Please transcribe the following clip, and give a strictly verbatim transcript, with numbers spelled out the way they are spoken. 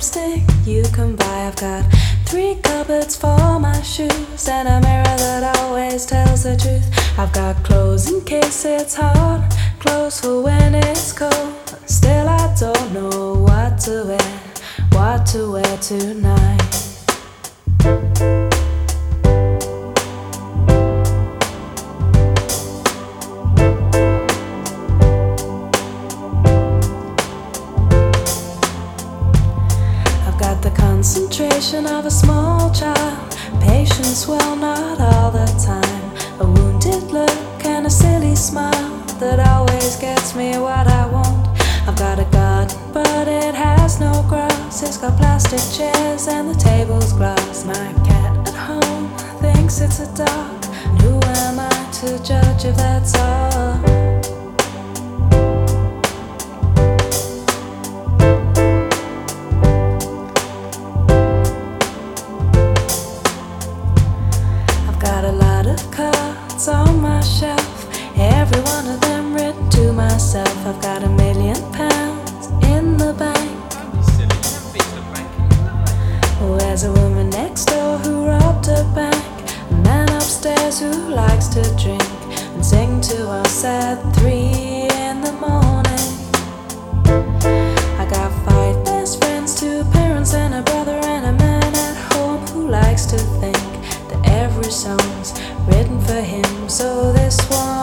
lipstick you can buy. I've got three cupboards for my shoes and a mirror that always tells the truth. I've got clothes in case it's hot, clothes for when it's cold. Still I don't know what to wear, what to wear tonight. The concentration of a small child, patience, well, not all the time. A wounded look and a silly smile that always gets me what I want. I've got a garden, but it has no grass. It's got plastic chairs and the table's glass. My cat at home thinks it's a dog, and who am I to judge if that's all? Cards on my shelf, every one of them written to myself. I've got a million pounds in the bank. There's a woman next door who robbed a bank, a man upstairs who likes to drink and sing to us at three in the morning. I got five best friends, two parents and a brother, and a man at home who likes to think that every song's written for him. So this one